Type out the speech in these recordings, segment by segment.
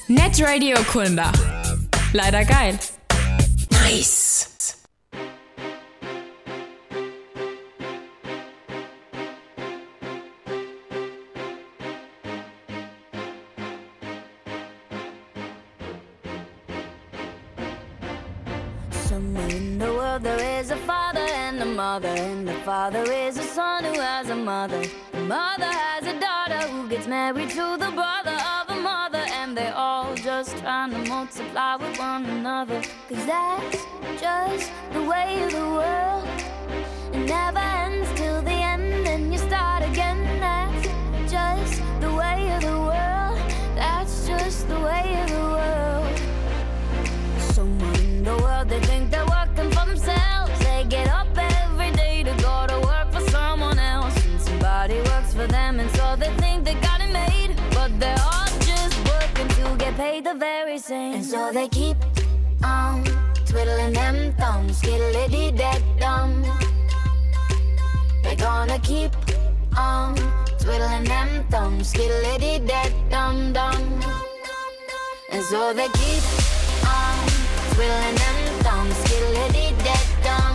Net Radio Kulmbach. Leider geil. Nice. Somewhere in the world there is a father and a mother, and the father is a son who has a mother. The mother has a daughter who gets married to the brother of a mother, and they're all just trying to multiply with one another. 'Cause that's just the way of the world. It never ends till the end, and you start again. That's just the way of the world. That's just the way of the world. Somewhere in the world they think they're working for themselves. They get up every day to go to work for someone else, and somebody works for them, and so they think they got it made. But they're all just working to get paid the very same. And so they keep on twiddling them thumbs, skiddly-dee-dee-dum. They're gonna keep on twiddling them thumbs, skiddly-dee-dee-dum-dum. And so they keep on twiddling them thumbs, skiddly-dee-dee-dum.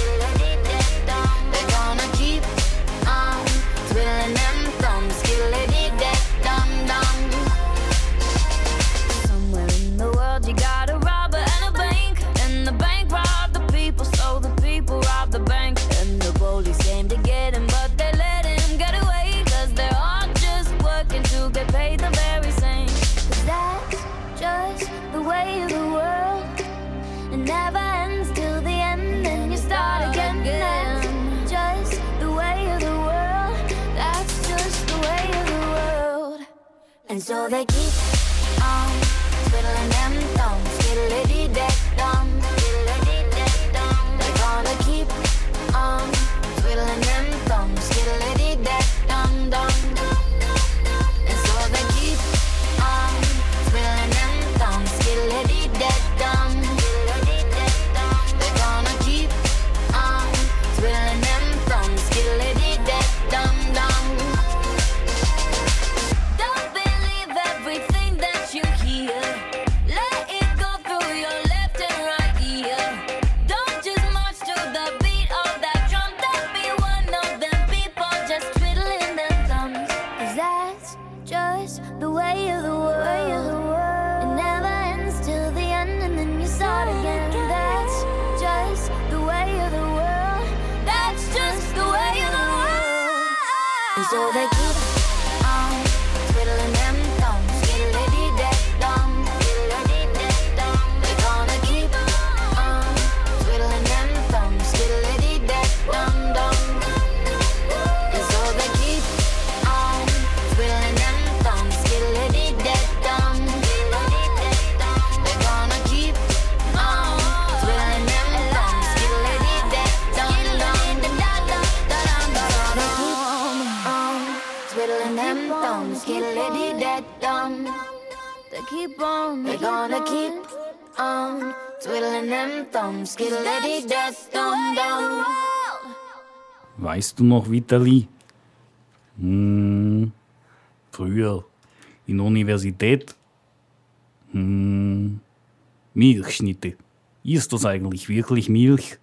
They're gonna keep on twiddling them thumbs, skiddly-dee-dee-dum-dum. Somewhere in the world you got a robber and a bank, and the bank robbed the people, so the people robbed the bank. And the police came to get him, but they let him get away, 'cause they're all just working to get paid the very same. 'Cause that's just the way of the world. It never ends till the end, and you start again. That's just the way of the world. That's just the way of the world. And so they keep on twiddling them thumbs, skiddly-dee-dee-dum. They're gonna keep on twiddling them thumbs, skiddly-dee-dee-dum-dum. And so they keep on twiddling them thumbs, skiddly-dee-dee-dum. They're gonna keep on twiddling them thumbs, skiddly-dee-dee-dum-dum. Don't believe everything that you hear. Let it go through your left and right ear. Don't just march to the beat of that drum. Don't be one of them people just twiddling their thumbs. 'Cause that's just the way of the world. It never ends till the end, and then you start again. That's just the way of the world. That's just the way of the world. And so they keep on twiddling them thumbs, skiddly-dee-dee-dum. They're gonna keep on twiddling them thumbs, skiddly-dee-dee-dum-dum. And so they keep on twiddling them thumbs, skiddly-dee-dee-dum. They're gonna keep on twiddling them thumbs, skiddly-dee-dee-dum-dum. Twiddling them thumbs, skiddly-dee-dee-dum. They keep on, they're gonna keep on twiddling them thumbs, skiddly-dee-dee-dum-dum. Weißt du noch, Vitali? Früher in der Universität. Milchschnitte. Ist das eigentlich wirklich Milch?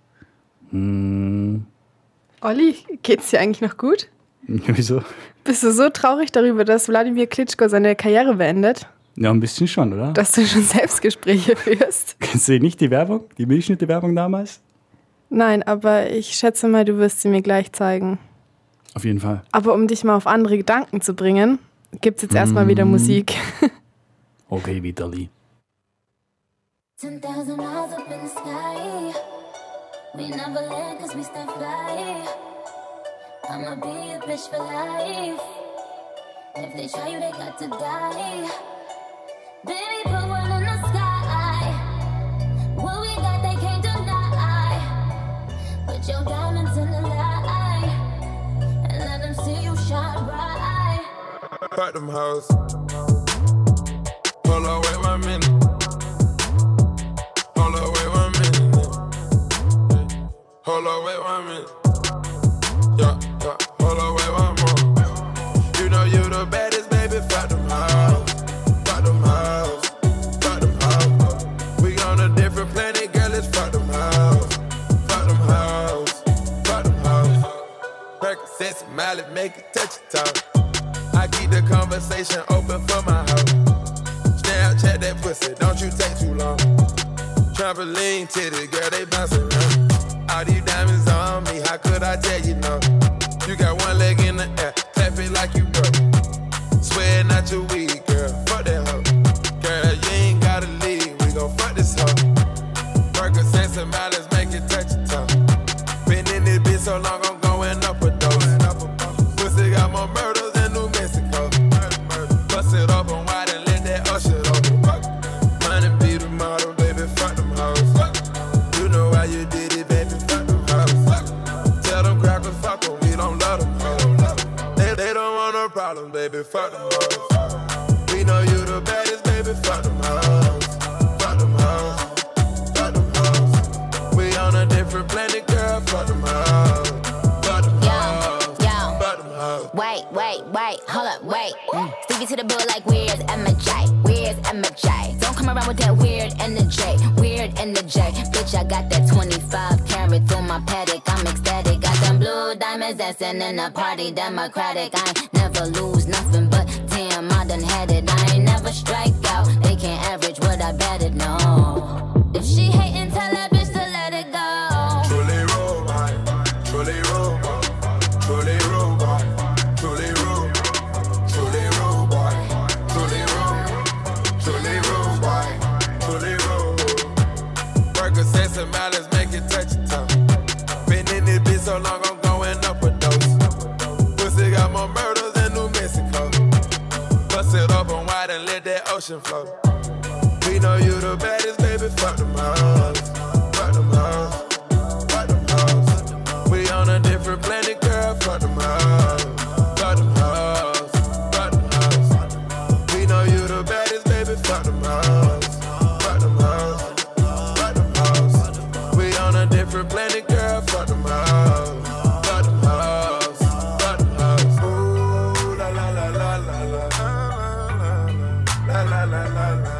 Olli, geht's dir eigentlich noch gut? Wieso? Bist du so traurig darüber, dass Wladimir Klitschko seine Karriere beendet, Ja, ein bisschen schon, oder? dass du schon Selbstgespräche führst? Kennst du nicht die Werbung? Die Milchschnitte-Werbung damals? Nein, aber ich schätze mal, du wirst sie mir gleich zeigen. Auf jeden Fall. Aber um dich mal auf andere Gedanken zu bringen, gibt's jetzt erstmal wieder Musik. Okay, Vitali. 10,000 miles up in the sky. We never land 'cause we still fly. I'ma be a bitch for life. If they try you, they got to die. Baby, put one in the sky. What we got, they can't deny. Put your diamonds in the light and let them see you shine bright. Pack them hoes. Hold on, wait 1 minute. Hold on, wait 1 minute. Hold on, wait 1 minute. Yeah, yeah. Hold on, wait 1 more. You know you the baddest, baby. Pack them hoes. Pack them hoes. for my house. Snapchat that pussy, don't you take too long. Trampoline titty, girl, they bouncing around. All these diamonds on me, how could I tell you no? You got one leg in the air, clap it like you broke. Swear not your weed, girl, fuck that hoe. Girl, you ain't gotta leave, we gon' fuck this hoe. Percocets and mileage, make it touch your toe. Been in this bitch so long, I'm going up a dose. Pussy got more murders than New Mexico. Bust it open wide and let that ocean open. Money be the model, baby, fuck them hoes. You know why you did it, baby, fuck them hoes. Tell them crackers, fuck them, we don't love them hoes. They don't want no problems, baby, fuck them hoes. We know you the baddest, baby, fuck them hoes. Fuck them hoes, fuck them hoes. We on a different planet, girl, fuck them hoes. Fuck them hoes, fuck them hoes. Wait, hold up, wait. Stick it to the bill like where's MJ? Where's MJ? Don't come around with that weird energy. Bitch, I got that 25 carat through my paddock. I'm ecstatic. Got them blue diamonds dancing in the party, democratic. I ain't never lose nothing, but damn, I done had it. I ain't never strike out. They can't average what I betted, no. If she hatin', tell that bitch to let it go. Truly robot, truly robot, truly robot, truly robot, truly robot, truly robot, truly robot, truly robot. Percocets and mileage make it touch your toe. Been in this bitch so long, I'm going up a dose. Pussy got more murders than New Mexico. Bust it open wide and let that ocean flow. We know you the baddest, baby, fuck them hoes. Fuck them hoes, fuck them hoes. We on a different planet, girl, fuck them hoes. Fuck them hoes, fuck them hoes. We know you the baddest, baby, fuck them hoes. Fuck them hoes, fuck them hoes. We on a different planet, girl, fuck them hoes. Fuck them hoes, fuck them hoes. Ooh, la la la la la la. La la la la la.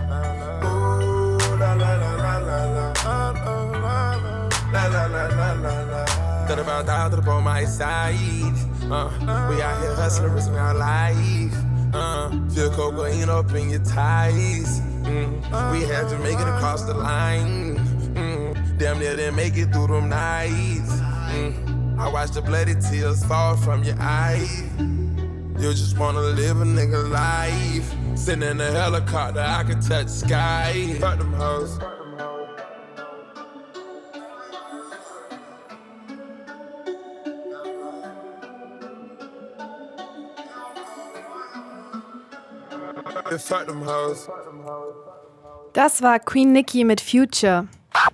Thought about out up on my side. We out here hustling, risking our life. Feel cocaine up in your ties. We had to make it across the line. Damn near didn't make it through them nights. I watched the bloody tears fall from your eyes. You just wanna live a nigga life. Sitting in a helicopter, I can touch the sky. Fuck them hoes. Fuck them hoes. Das war Queen Nicki mit Future.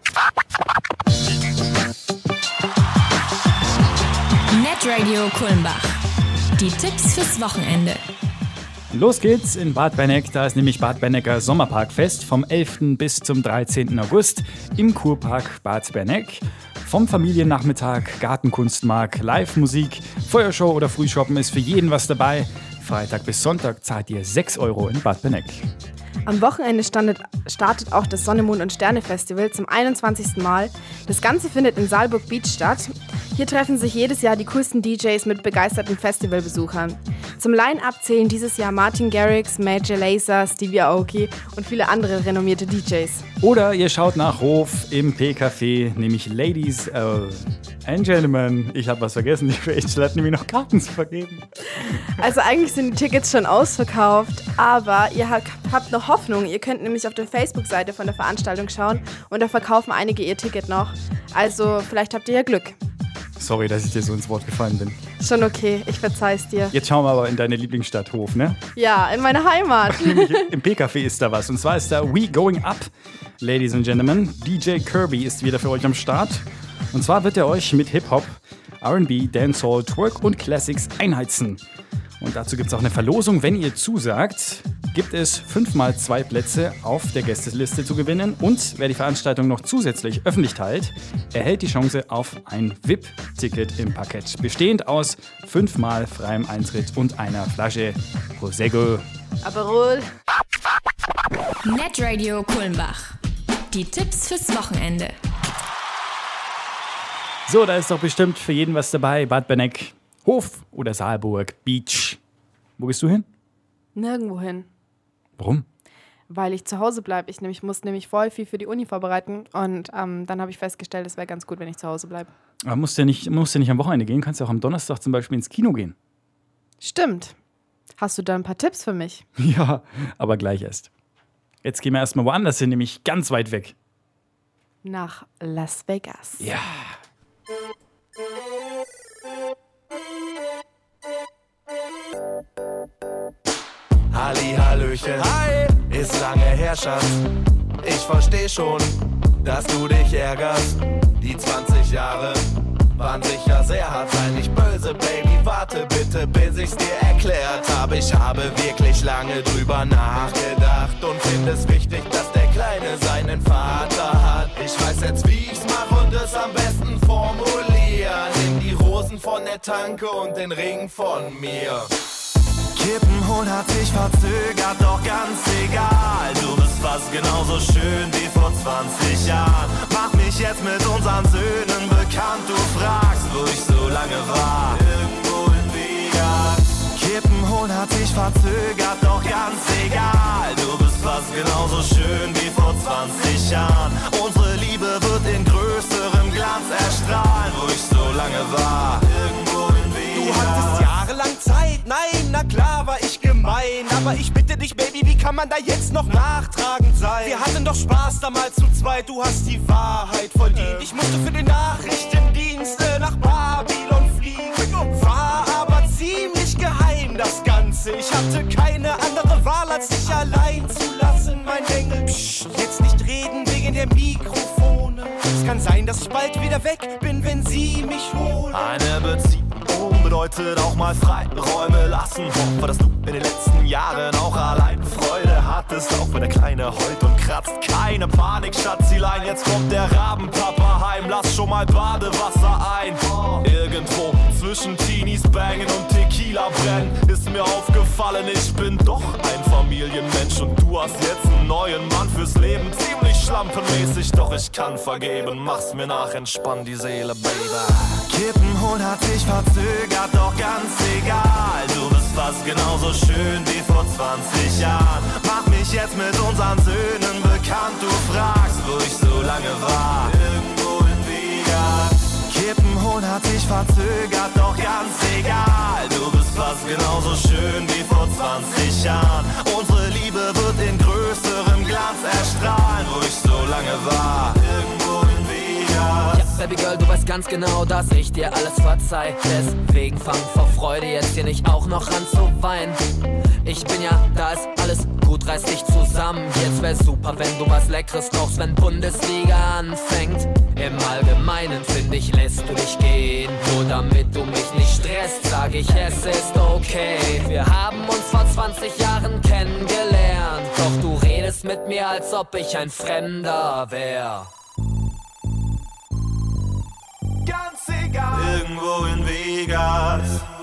Netradio Kulmbach. Die Tipps fürs Wochenende. Los geht's in Bad Benneck, da ist nämlich Bad Bennecker Sommerparkfest vom 11. bis zum 13. August im Kurpark Bad Benneck. Vom Familiennachmittag, Gartenkunstmarkt, Live-Musik, Feuershow oder Frühshoppen ist für jeden was dabei. Freitag bis Sonntag zahlt ihr 6 € in Bad Benneck. Am Wochenende startet auch das Sonne, Mond und Sterne Festival zum 21. Mal. Das Ganze findet in Saalburg Beach statt. Hier treffen sich jedes Jahr die coolsten DJs mit begeisterten Festivalbesuchern. Zum Line-Up zählen dieses Jahr Martin Garrix, Major Lazer, Stevie Aoki und viele andere renommierte DJs. Oder ihr schaut nach Hof im P-Café, nämlich Ladies and Gentlemen. Ich habe was vergessen, die Rachel hat nämlich noch Karten zu vergeben. Also eigentlich sind die Tickets schon ausverkauft, aber ihr habt noch Hoffnung. Ihr könnt nämlich auf der Facebook-Seite von der Veranstaltung schauen und da verkaufen einige ihr Ticket noch. Also vielleicht habt ihr ja Glück. Sorry, dass ich dir so ins Wort gefallen bin. Schon okay, ich verzeih's dir. Jetzt schauen wir aber in deine Lieblingsstadt Hof, ne? Ja, in meine Heimat. Im P-Café ist da was. Und zwar ist da We Going Up, Ladies and Gentlemen. DJ Kirby ist wieder für euch am Start. Und zwar wird er euch mit Hip-Hop, R&B, Dancehall, Twerk und Classics einheizen. Und dazu gibt es auch eine Verlosung. Wenn ihr zusagt, gibt es 5x2 Plätze auf der Gästeliste zu gewinnen. Und wer die Veranstaltung noch zusätzlich öffentlich teilt, erhält die Chance auf ein VIP-Ticket im Parkett. Bestehend aus 5-mal freiem Eintritt und einer Flasche Prosecco. Aperol. Netradio Kulmbach. Die Tipps fürs Wochenende. So, da ist doch bestimmt für jeden was dabei. Bad Benneck, Hof oder Saalburg Beach. Wo gehst du hin? Nirgendwo hin. Warum? Weil ich zu Hause bleibe. Ich muss nämlich voll viel für die Uni vorbereiten und dann habe ich festgestellt, es wäre ganz gut, wenn ich zu Hause bleibe. Aber musst du ja nicht am Wochenende gehen, kannst ja auch am Donnerstag zum Beispiel ins Kino gehen. Stimmt. Hast du da ein paar Tipps für mich? Ja, aber gleich erst. Jetzt gehen wir erstmal woanders hin, nämlich ganz weit weg. Nach Las Vegas. Ja. Hallihallöchen, hi, ist lange her, Schatz. Ich versteh schon, dass du dich ärgerst. Die 20 Jahre waren sicher sehr hart, sei nicht böse, Baby. Warte bitte, bis ich's dir erklärt habe. Ich habe wirklich lange drüber nachgedacht und finde es wichtig, dass der Kleine seinen Vater hat. Ich weiß jetzt, wie ich's mach und es am besten formulieren. Nimm die Rosen von der Tanke und den Ring von mir. Kippen holen hat sich verzögert, doch ganz egal. Du bist fast genauso schön wie vor 20 Jahren. Mach mich jetzt mit unseren Söhnen bekannt. Du fragst, wo ich so lange war. Irgendwo in Vegas. Kippen holen hat sich verzögert, doch ganz egal. Du bist fast genauso schön wie vor 20 Jahren. Unsere Liebe wird in größerem Glanz erstrahlen, wo ich so lange war. Irgendwo in Vegas. Du hattest jahrelang Zeit, nein, na klar war ich gemein. Aber ich bitte dich, Baby, wie kann man da jetzt noch nachtragend sein? Wir hatten doch Spaß damals zu zweit, du hast die Wahrheit verdient. Ich musste für den Nachrichtendienst nach Babylon fliegen. War aber ziemlich geheim, das Ganze. Ich hatte keine andere Wahl, als dich allein zu lassen, mein Engel. Psst, jetzt nicht reden wegen der Mikrofone. Es kann sein, dass ich bald wieder weg bin, wenn sie mich holen. Eine Beziehung bedeutet auch mal Freiräume lassen. Hoffe, dass du in den letzten Jahren auch allein Freude hattest, auch wenn der Kleine heult und kratzt. Keine Panik, Schatzilein, jetzt kommt der Rabenpapa heim. Lass schon mal Badewasser ein. Irgendwo zwischen Teenies bangen und Tequila brennen ist mir aufgefallen, ich bin doch ein Familienmensch und du hast jetzt einen neuen Mann fürs Leben. Ziemlich schlampenmäßig, doch ich kann vergeben. Mach's mir nach, entspann die Seele, Baby. Kippen holen hat sich verzögert, doch ganz egal. Du bist fast genauso schön wie vor 20 Jahren. Mach mich jetzt mit unseren Söhnen bekannt. Du fragst, wo ich so lange war. Irgendwo in Vegas. Kippen holen hat sich verzögert, doch ganz egal. Du bist fast genauso schön wie vor 20 Jahren. Unsere Liebe wird in größerem Glanz erstrahlen, wo ich so lange war. Irgendwo in Vegas. Ja, Baby Girl, du weißt ganz genau, dass ich dir alles verzeih. Deswegen fang vor Freude jetzt hier nicht auch noch an zu weinen. Ich bin ja, da ist alles gut, reiß dich zusammen. Jetzt wär's super, wenn du was Leckeres kochst, wenn Bundesliga anfängt. Im Allgemeinen, finde ich, lässt du dich gehen. Nur damit du mich nicht stresst, sag ich, es ist okay. Wir haben uns vor 20 Jahren kennengelernt. Doch du redest mit mir, als ob ich ein Fremder wär. Ganz egal. Irgendwo in Vegas.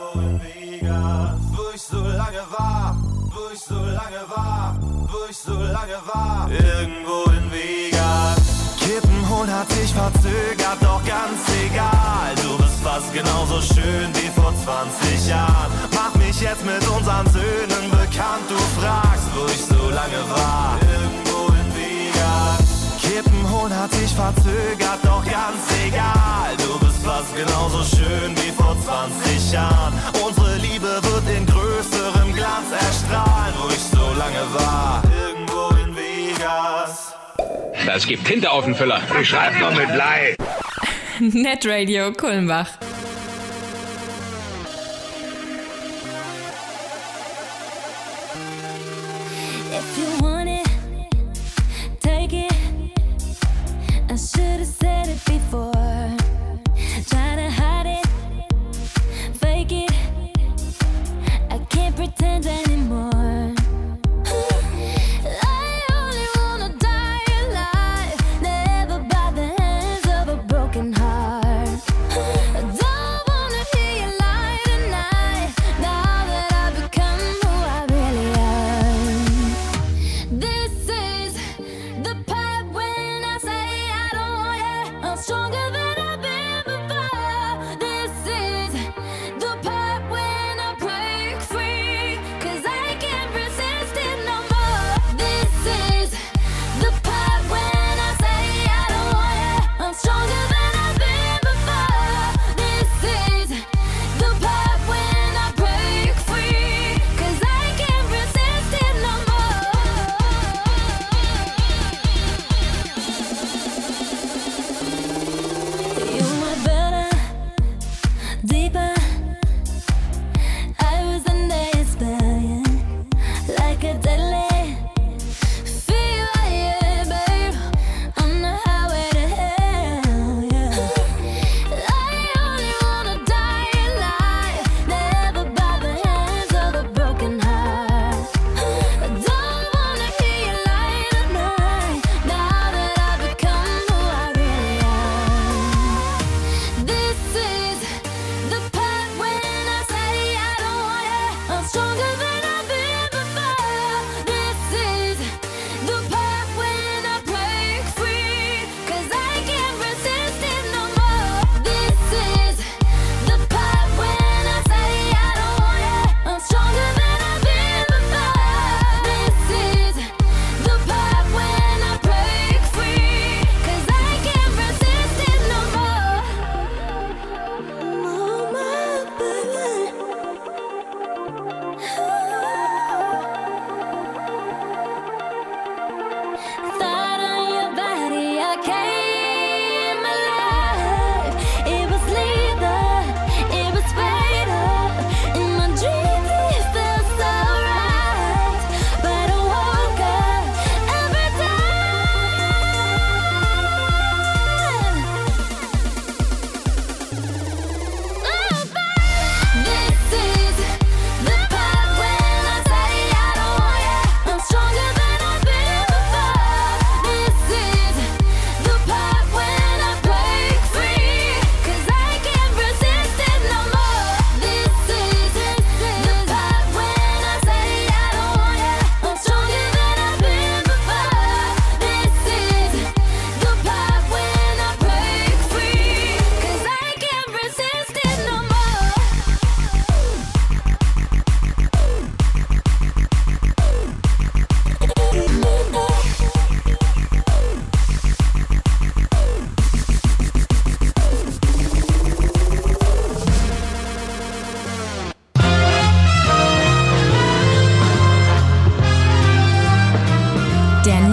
Wo ich so lange war. Wo ich so lange war. Wo ich so lange war. Irgendwo in Vegas. Kippen holen hat sich verzögert, doch ganz egal. Du bist fast genauso schön wie vor 20 Jahren. Mach mich jetzt mit unseren Söhnen bekannt. Du fragst, wo ich so lange war. Irgendwo in Vegas. Kippen holen hat sich verzögert, doch ganz egal. Du bist fast genauso schön wie vor 20 Jahren. Unsere Liebe wird in größerem Glanz erstrahlen, wo ich so lange war. Irgendwo in Vegas. Das gibt Tinte auf den Füller. Ich schreib noch mit Blei. Netradio Kulmbach. If you want it, take it. I should have said it before. Try to hide it, fake it. I can't pretend anymore. I only wanna die alive, never by the hands of a broken heart. I don't wanna hear you lie tonight, now that I've become who I really am. This is the part when I say I don't want it. I'm strong.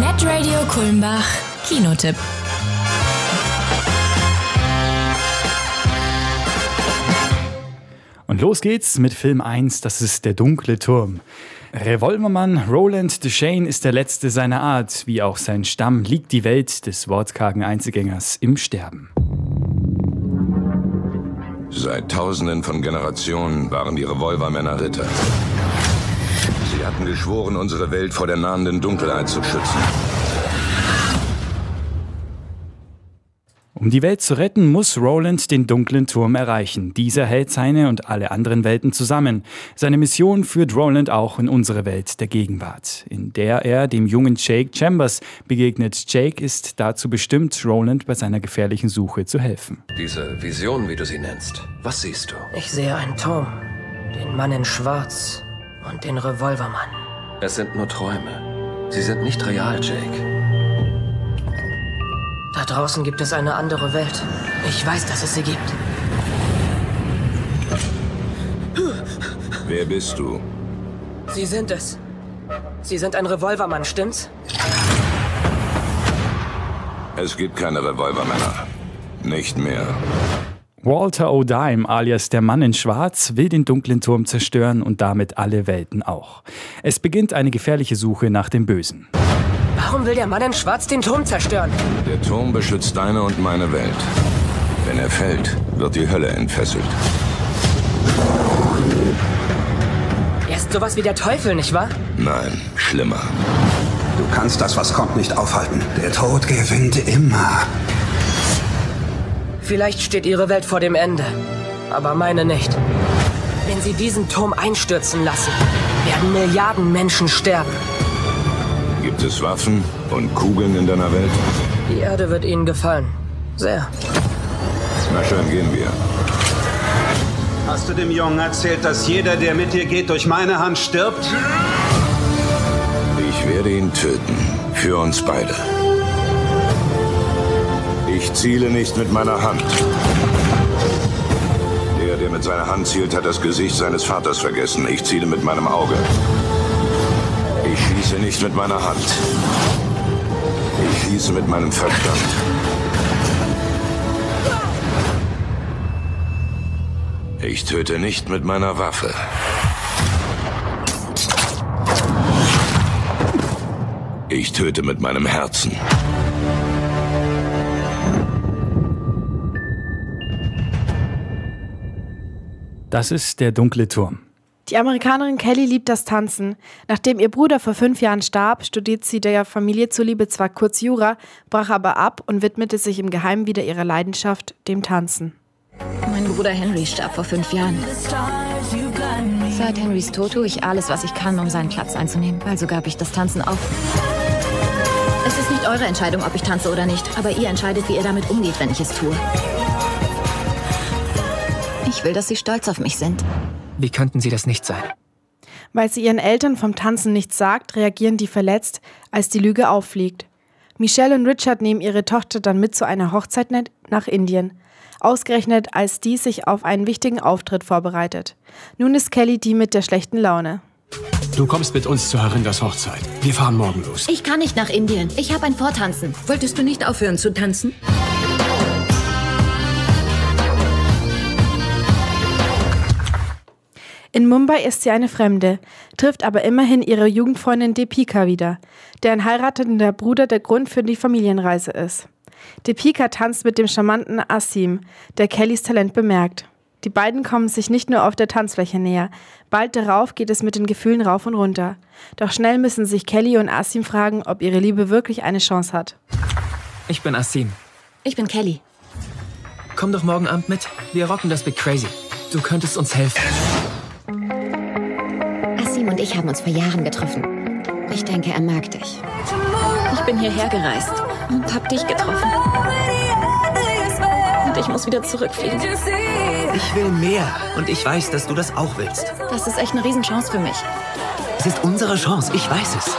Netradio Kulmbach Kinotipp. Und los geht's mit Film 1, das ist Der dunkle Turm. Revolvermann Roland Deschain ist der letzte seiner Art. Wie auch sein Stamm liegt die Welt des wortkargen Einzelgängers im Sterben. Seit Tausenden von Generationen waren die Revolvermänner Ritter. Sie hatten geschworen, unsere Welt vor der nahenden Dunkelheit zu schützen. Um die Welt zu retten, muss Roland den dunklen Turm erreichen. Dieser hält seine und alle anderen Welten zusammen. Seine Mission führt Roland auch in unsere Welt der Gegenwart, in der er dem jungen Jake Chambers begegnet. Jake ist dazu bestimmt, Roland bei seiner gefährlichen Suche zu helfen. Diese Vision, wie du sie nennst, was siehst du? Ich sehe einen Turm, den Mann in Schwarz und den Revolvermann. Es sind nur Träume. Sie sind nicht real, Jake. Da draußen gibt es eine andere Welt. Ich weiß, dass es sie gibt. Wer bist du? Sie sind es. Sie sind ein Revolvermann, stimmt's? Es gibt keine Revolvermänner. Nicht mehr. Walter O'Dime, alias der Mann in Schwarz, will den dunklen Turm zerstören und damit alle Welten auch. Es beginnt eine gefährliche Suche nach dem Bösen. Warum will der Mann in Schwarz den Turm zerstören? Der Turm beschützt deine und meine Welt. Wenn er fällt, wird die Hölle entfesselt. Er ist sowas wie der Teufel, nicht wahr? Nein, schlimmer. Du kannst das, was kommt, nicht aufhalten. Der Tod gewinnt immer. Vielleicht steht ihre Welt vor dem Ende, aber meine nicht. Wenn sie diesen Turm einstürzen lassen, werden Milliarden Menschen sterben. Gibt es Waffen und Kugeln in deiner Welt? Die Erde wird ihnen gefallen. Sehr. Na schön, gehen wir. Hast du dem Jungen erzählt, dass jeder, der mit dir geht, durch meine Hand stirbt? Ich werde ihn töten. Für uns beide. Ich ziele nicht mit meiner Hand. Der mit seiner Hand zielt, hat das Gesicht seines Vaters vergessen. Ich ziele mit meinem Auge. Ich schieße nicht mit meiner Hand. Ich schieße mit meinem Verstand. Ich töte nicht mit meiner Waffe. Ich töte mit meinem Herzen. Das ist Der dunkle Turm. Die Amerikanerin Kelly liebt das Tanzen. Nachdem ihr Bruder vor 5 Jahren starb, studiert sie der Familie zuliebe zwar kurz Jura, brach aber ab und widmete sich im Geheimen wieder ihrer Leidenschaft, dem Tanzen. Mein Bruder Henry starb vor 5 Jahren. Seit Henrys Tod tue ich alles, was ich kann, um seinen Platz einzunehmen. Also gab ich das Tanzen auf. Es ist nicht eure Entscheidung, ob ich tanze oder nicht, aber ihr entscheidet, wie ihr damit umgeht, wenn ich es tue. Ich will, dass sie stolz auf mich sind. Wie könnten sie das nicht sein? Weil sie ihren Eltern vom Tanzen nichts sagt, reagieren die verletzt, als die Lüge auffliegt. Michelle und Richard nehmen ihre Tochter dann mit zu einer Hochzeit nach Indien. Ausgerechnet, als die sich auf einen wichtigen Auftritt vorbereitet. Nun ist Kelly die mit der schlechten Laune. Du kommst mit uns zu Harinders Hochzeit. Wir fahren morgen los. Ich kann nicht nach Indien. Ich habe ein Vortanzen. Wolltest du nicht aufhören zu tanzen? In Mumbai ist sie eine Fremde, trifft aber immerhin ihre Jugendfreundin Deepika wieder, deren heiratender Bruder der Grund für die Familienreise ist. Deepika tanzt mit dem charmanten Asim, der Kellys Talent bemerkt. Die beiden kommen sich nicht nur auf der Tanzfläche näher, bald darauf geht es mit den Gefühlen rauf und runter. Doch schnell müssen sich Kelly und Asim fragen, ob ihre Liebe wirklich eine Chance hat. Ich bin Asim. Ich bin Kelly. Komm doch morgen Abend mit. Wir rocken das Big Crazy. Du könntest uns helfen. Asim und ich haben uns vor Jahren getroffen. Ich denke, er mag dich. Ich bin hierher gereist und hab dich getroffen. Und ich muss wieder zurückfliegen. Ich will mehr und ich weiß, dass du das auch willst. Das ist echt eine Riesenchance für mich. Es ist unsere Chance, ich weiß es.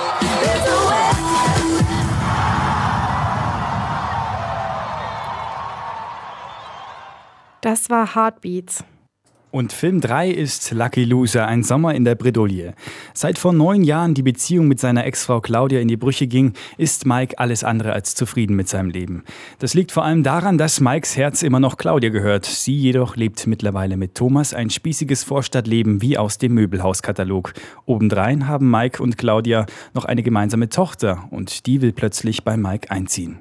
Das war Heartbeats. Und Film 3 ist Lucky Loser, ein Sommer in der Bredouille. Seit vor 9 Jahren die Beziehung mit seiner Ex-Frau Claudia in die Brüche ging, ist Mike alles andere als zufrieden mit seinem Leben. Das liegt vor allem daran, dass Mikes Herz immer noch Claudia gehört. Sie jedoch lebt mittlerweile mit Thomas ein spießiges Vorstadtleben wie aus dem Möbelhauskatalog. Obendrein haben Mike und Claudia noch eine gemeinsame Tochter und die will plötzlich bei Mike einziehen.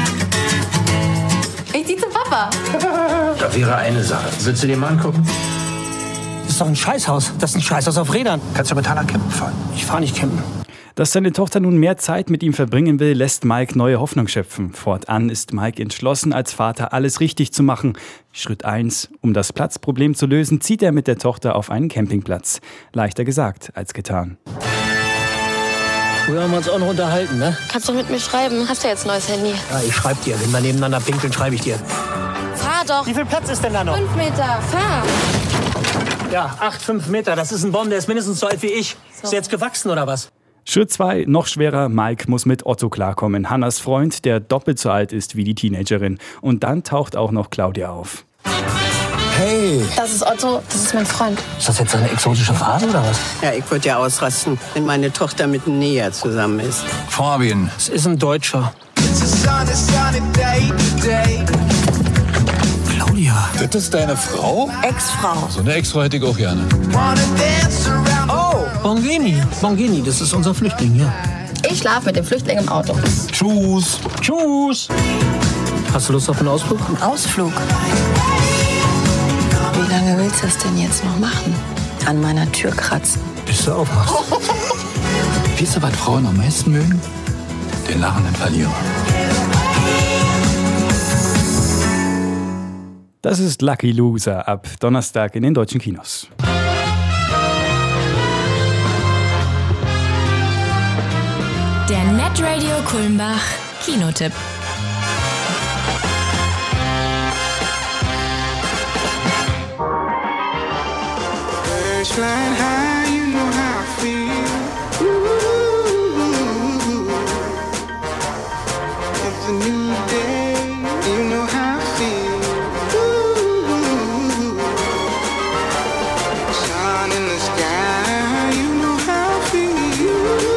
Ich zieh zu Papa. Da wäre eine Sache. Willst du dir mal angucken? Das ist doch ein Scheißhaus. Das ist ein Scheißhaus auf Rädern. Kannst du mit Hannah campen fahren? Ich fahr nicht campen. Dass seine Tochter nun mehr Zeit mit ihm verbringen will, lässt Mike neue Hoffnung schöpfen. Fortan ist Mike entschlossen, als Vater alles richtig zu machen. Schritt 1: Um das Platzproblem zu lösen, zieht er mit der Tochter auf einen Campingplatz. Leichter gesagt als getan. Früher haben wir uns auch noch unterhalten, ne? Kannst du mit mir schreiben? Hast du jetzt ein neues Handy? Ja, ich schreib dir. Wenn wir nebeneinander pinkeln, schreibe ich dir. Fahr doch. Wie viel Platz ist denn da noch? 5 Meter. Fahr. Ja, 5 Meter. Das ist ein Baum, der ist mindestens so alt wie ich. So. Ist der jetzt gewachsen oder was? Schritt 2, noch schwerer, Mike muss mit Otto klarkommen. Hannas Freund, der doppelt so alt ist wie die Teenagerin. Und dann taucht auch noch Claudia auf. Hey! Das ist Otto, das ist mein Freund. Ist das jetzt eine exotische Phase oder was? Ja, ich würde ja ausrasten, wenn meine Tochter mit einem Näher zusammen ist. Fabian. Es ist ein Deutscher. Claudia. Das ist deine Frau? Ex-Frau. So eine Ex-Frau hätte ich auch gerne. Oh, Bongini, das ist unser Flüchtling hier. Ich schlafe mit dem Flüchtling im Auto. Tschüss. Tschüss. Hast du Lust auf einen Ausflug? Ein Ausflug? Wie lange willst du das denn jetzt noch machen? An meiner Tür kratzen. Bis du aufmachst. Weißt du, was Frauen am meisten mögen? Den lachenden Verlierer. Das ist Lucky Loser ab Donnerstag in den deutschen Kinos. Der Netradio Kulmbach Kinotipp. Flying high, you know how I feel. Ooh, it's a new day, you know how I feel. Ooh, sun in the sky, you know how I feel.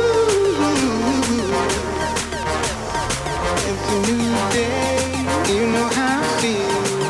It's a new day, you know how I feel.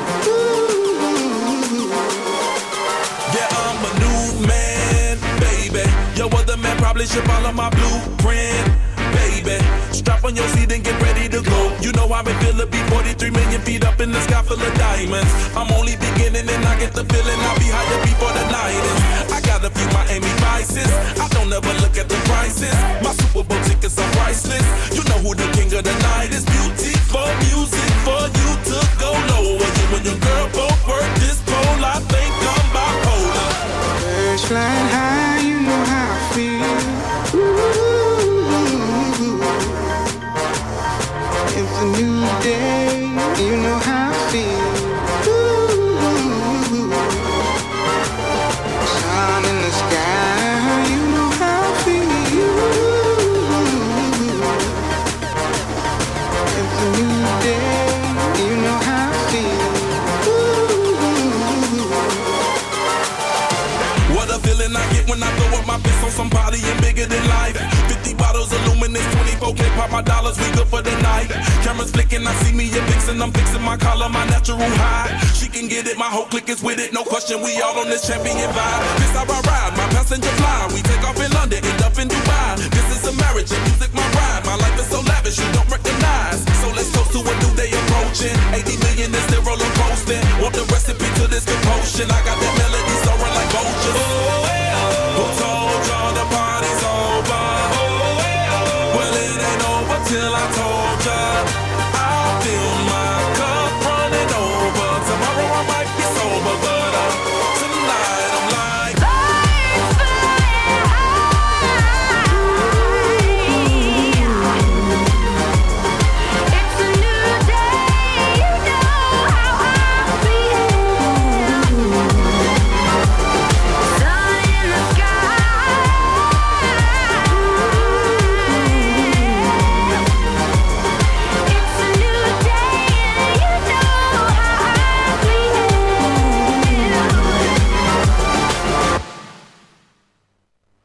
Probably should follow my blueprint, baby. Strap on your seat and get ready to go. You know how it feel to be 43 million feet up in the sky full of diamonds. I'm only beginning and I get the feeling I'll be higher before the night is. I got a few Miami vices. I don't ever look at the prices. My Super Bowl tickets are priceless. You know who the king of the night is. Beauty for music for you to go lower. You and your girl both work this pole. I think I'm bipolar. Birds flying high, you know how I feel. Ooh, it's a new day, you know how I feel. Ooh, sun in the sky, you know how I feel. It's a new day, you know how I feel. What a feeling I get when I throw up my fist on somebody and bigger than life. 50 bottles of luminous, 24K, pop my dollars, we good for the night. Cameras flicking, I see me a vixen, I'm fixing my collar, my natural high. She can get it, my whole clique is with it, no question, we all on this champion vibe. This how I ride, my passenger fly. We take off in London, end up in Dubai. This is a marriage, and music my ride. My life is so lavish, you don't recognize. So let's toast to a new day approaching. 80 million is still rolling posting. Want the recipe to this commotion? I got that melody soaring like vultures. Who told y'all the party's over? Well, it ain't over till I told